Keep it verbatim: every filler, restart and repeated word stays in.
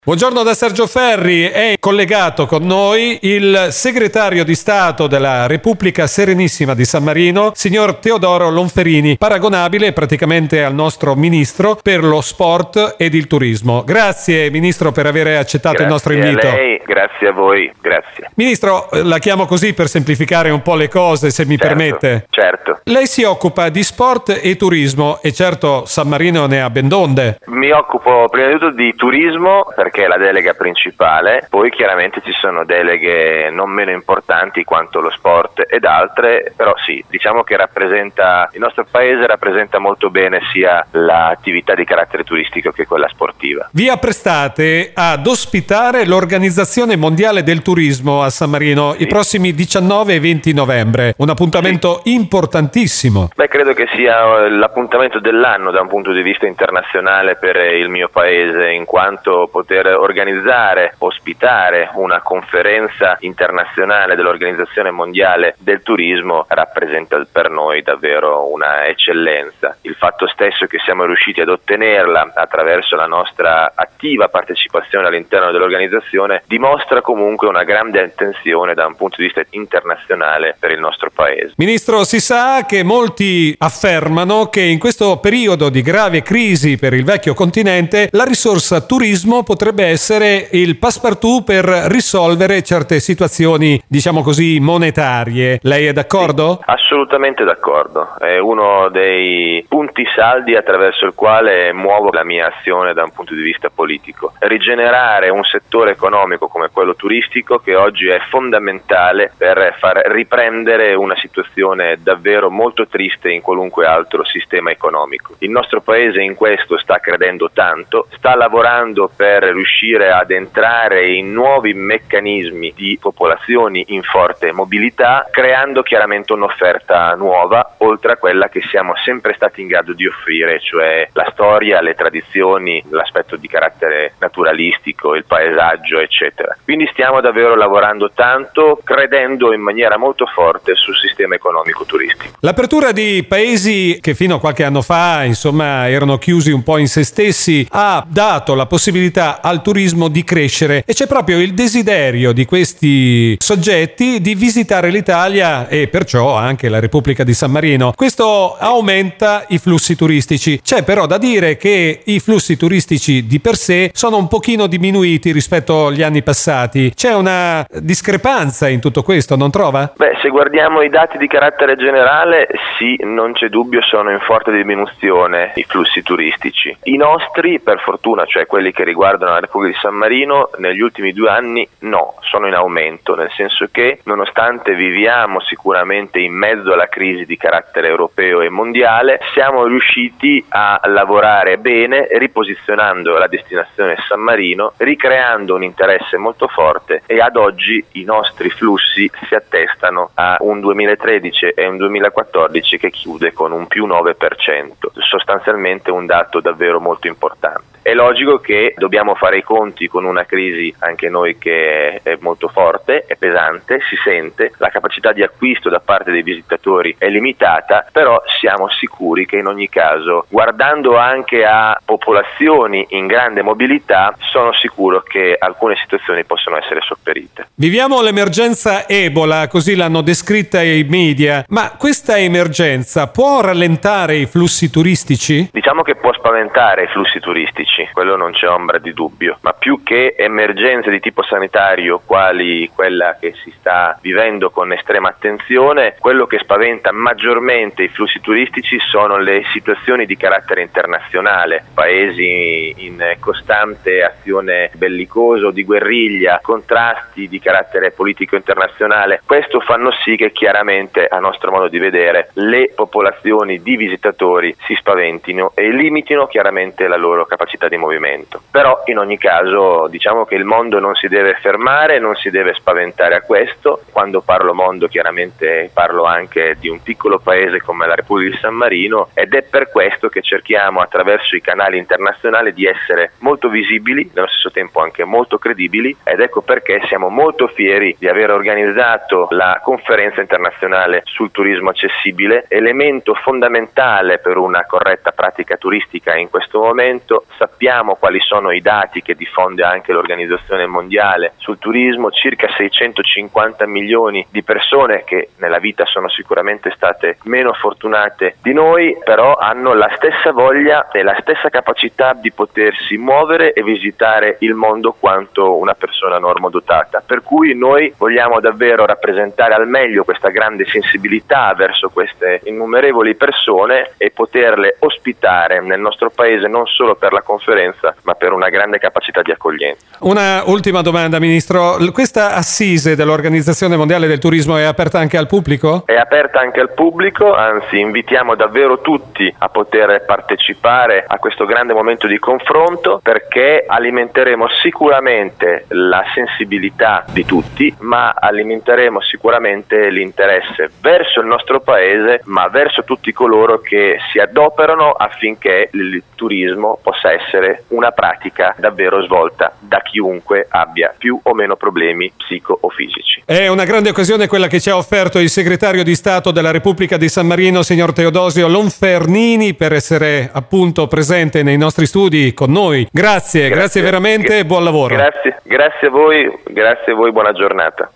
Buongiorno da Sergio Ferri, è collegato con noi il segretario di Stato della Repubblica Serenissima di San Marino, signor Teodoro Lonferini, paragonabile praticamente al nostro ministro per lo sport ed il turismo. Grazie Ministro per aver accettato grazie il nostro invito. A lei, grazie a voi, grazie. Ministro, la chiamo così per semplificare un po' le cose, se mi certo, permette. Certo. Lei si occupa di sport e turismo e certo San Marino ne ha ben donde. Mi occupo prima di tutto di turismo perché è la delega principale, poi chiaramente ci sono deleghe non meno importanti quanto lo sport ed altre, però sì, diciamo che rappresenta, il nostro paese rappresenta molto bene sia l'attività di carattere turistico che quella sportiva. Vi apprestate ad ospitare l'Organizzazione Mondiale del Turismo a San Marino sì. i prossimi diciannove e venti novembre, un appuntamento sì. importantissimo. Beh, credo che sia l'appuntamento dell'anno da un punto di vista internazionale per il mio paese, in quanto poter organizzare, ospitare una conferenza internazionale dell'Organizzazione Mondiale del Turismo rappresenta per noi davvero una eccellenza. Il fatto stesso che siamo riusciti ad ottenerla attraverso la nostra attiva partecipazione all'interno dell'organizzazione dimostra comunque una grande attenzione da un punto di vista internazionale per il nostro paese. Ministro, si sa che molti affermano che in questo periodo di grave crisi per il vecchio continente la risorsa turismo potrebbe essere il passepartout per risolvere certe situazioni, diciamo così, monetarie. Lei è d'accordo? Sì, assolutamente d'accordo. È uno dei punti saldi attraverso il quale muovo la mia azione da un punto di vista politico. Rigenerare un settore economico come quello turistico che oggi è fondamentale per far riprendere una situazione davvero molto triste in qualunque altro sistema economico. Il nostro paese in questo sta credendo tanto, sta lavorando per riuscire ad entrare in nuovi meccanismi di popolazioni in forte mobilità, creando chiaramente un'offerta nuova, oltre a quella che siamo sempre stati in grado di offrire, cioè la storia, le tradizioni, l'aspetto di carattere naturalistico, il paesaggio, eccetera. Quindi stiamo davvero lavorando tanto, credendo in maniera molto forte sul sistema economico turistico. L'apertura di paesi che fino a qualche anno fa, insomma, erano chiusi un po' in se stessi, ha dato la possibilità al turismo di crescere e c'è proprio il desiderio di questi soggetti di visitare l'Italia e perciò anche la Repubblica di San Marino. Questo aumenta i flussi turistici. C'è però da dire che i flussi turistici di per sé sono un pochino diminuiti rispetto agli anni passati. C'è una discrepanza in tutto questo, non trova? Beh, se guardiamo i dati di carattere generale, sì, non c'è dubbio, sono in forte diminuzione i flussi turistici. I nostri, per fortuna, cioè quelli che riguardano la Repubblica di San Marino, negli ultimi due anni no, sono in aumento, nel senso che nonostante viviamo sicuramente in mezzo alla crisi di carattere europeo e mondiale, siamo riusciti a lavorare bene, riposizionando la destinazione San Marino, ricreando un interesse molto forte e ad oggi i nostri flussi si attestano a un duemilatredici e un duemilaquattordici che chiude con un più nove per cento, sostanzialmente un dato davvero molto importante. È logico che dobbiamo fare i conti con una crisi anche noi che è molto forte, è pesante, si sente, la capacità di acquisto da parte dei visitatori è limitata, però siamo sicuri che in ogni caso, guardando anche a popolazioni in grande mobilità, sono sicuro che alcune situazioni possono essere sopperite. Viviamo l'emergenza Ebola, così l'hanno descritta i media, ma questa emergenza può rallentare i flussi turistici? Diciamo che può spaventare i flussi turistici, quello non c'è ombra di dubbio, ma più che emergenze di tipo sanitario quali quella che si sta vivendo con estrema attenzione, quello che spaventa maggiormente i flussi turistici sono le situazioni di carattere internazionale, paesi in costante azione bellicosa o di guerriglia, contrasti di carattere politico internazionale. Questo fanno sì che chiaramente, a nostro modo di vedere, le popolazioni di visitatori si spaventino e limitino chiaramente la loro capacità di movimento. Però in ogni caso diciamo che il mondo non si deve fermare, non si deve spaventare a questo. Quando parlo mondo chiaramente parlo anche di un piccolo paese come la Repubblica di San Marino ed è per questo che cerchiamo attraverso i canali internazionali di essere molto visibili, nello stesso tempo anche molto credibili, ed ecco perché siamo molto fieri di aver organizzato la conferenza internazionale sul turismo accessibile, elemento fondamentale per una corretta pratica turistica in questo momento. Sappiamo sappiamo quali sono i dati che diffonde anche l'Organizzazione Mondiale sul turismo, circa seicentocinquanta milioni di persone che nella vita sono sicuramente state meno fortunate di noi, però hanno la stessa voglia e la stessa capacità di potersi muovere e visitare il mondo quanto una persona normodotata, per cui noi vogliamo davvero rappresentare al meglio questa grande sensibilità verso queste innumerevoli persone e poterle ospitare nel nostro paese non solo per la conferenza ma per una grande capacità di accoglienza. Una ultima domanda, Ministro, questa assise dell'Organizzazione Mondiale del Turismo è aperta anche al pubblico? È aperta anche al pubblico, anzi invitiamo davvero tutti a poter partecipare a questo grande momento di confronto, perché alimenteremo sicuramente la sensibilità di tutti, ma alimenteremo sicuramente l'interesse verso il nostro paese, ma verso tutti coloro che si adoperano affinché il turismo possa essere una pratica davvero svolta da chiunque abbia più o meno problemi psico o fisici. È una grande occasione quella che ci ha offerto il segretario di Stato della Repubblica di San Marino, signor Teodosio Lonfernini, per essere appunto presente nei nostri studi con noi. Grazie, grazie, grazie veramente e buon lavoro. Grazie, grazie a voi, grazie a voi, buona giornata.